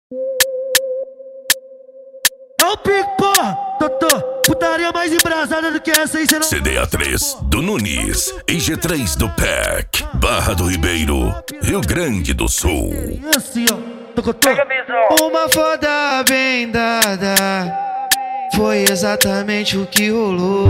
É o pique, porra, Totô. Putaria mais embrasada do que essa aí, cê não... CDA3 do Nunes e G3 do PEC, Barra do Ribeiro, Rio Grande do Sul. Assim, ó, Tocotô. Uma foda bem dada foi exatamente o que rolou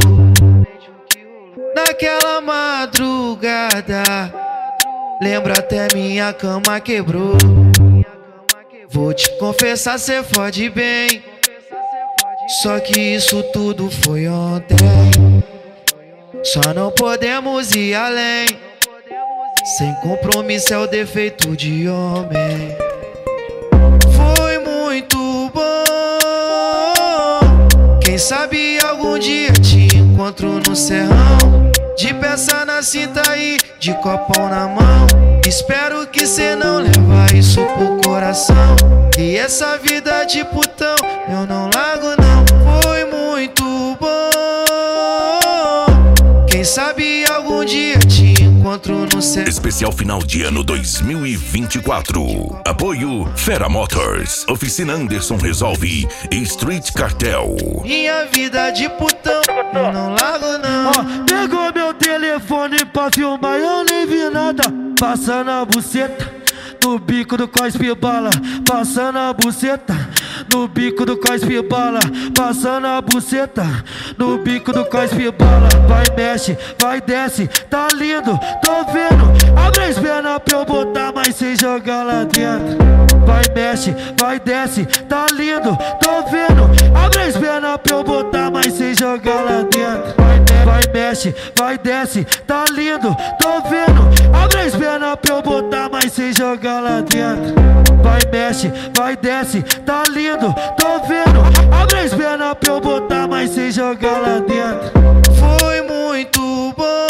naquela madrugada. Lembra até minha cama quebrou. Vou te confessar, cê fode bem, só que isso tudo foi ontem. Só não podemos ir além. Sem compromisso é o defeito de homem. Foi muito bom. Quem sabe algum dia te encontro no serrão, de peça na cinta e de copão na mão. Espero que cê não leva isso pro coração. E essa vida de putão eu não largo não. Foi muito bom. Quem sabe algum dia te encontro no céu. Especial final de ano 2024. Apoio Fera Motors, Oficina Anderson Resolve e Street Cartel. Minha vida de putão eu não largo não. Ó, pegou meu telefone pra filmar, eu nem vi nada. Passando a buceta no bico do cospe bala, passando a buceta no bico do cospe bala, passando a buceta no bico do cospe bala. Vai mexe, vai desce, tá lindo, tô vendo. Abre as pernas pra eu botar, mas sem jogar lá dentro. Vai mexe, vai desce, tá lindo, tô vendo. Abre as pernas pra eu botar, mas sem jogar lá dentro. Vai mexe, vai desce, tá lindo, tô vendo. Abre as pernas pra eu botar, mas sem jogar lá dentro. Vai mexe, vai desce, tá lindo, tô vendo. Abre as pernas pra eu botar, mas sem jogar lá dentro. Foi muito bom.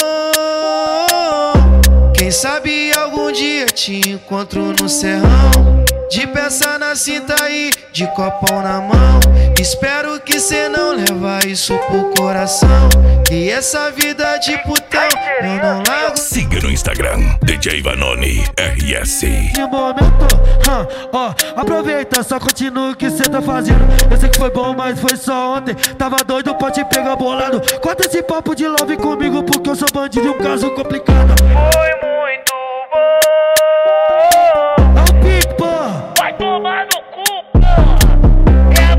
Quem sabe algum dia te encontro no serrão, de peça na cinta e de copão na mão. Espero que cê não leva isso pro coração. E essa vida de putão eu não largo. Siga no Instagram, DJ Vanoni RS. Que momento, ó, aproveita, só continua o que cê tá fazendo. Eu sei que foi bom, mas foi só ontem. Tava doido pra te pegar bolado. Corta esse papo de love comigo, porque eu sou bandido e um caso complicado. Foi muito bom. É o pique, porra. Vai tomar no cu, porra. É a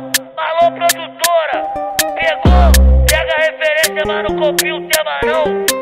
Balô produtora. Pegou, pega a referência, mas não copia o tema não.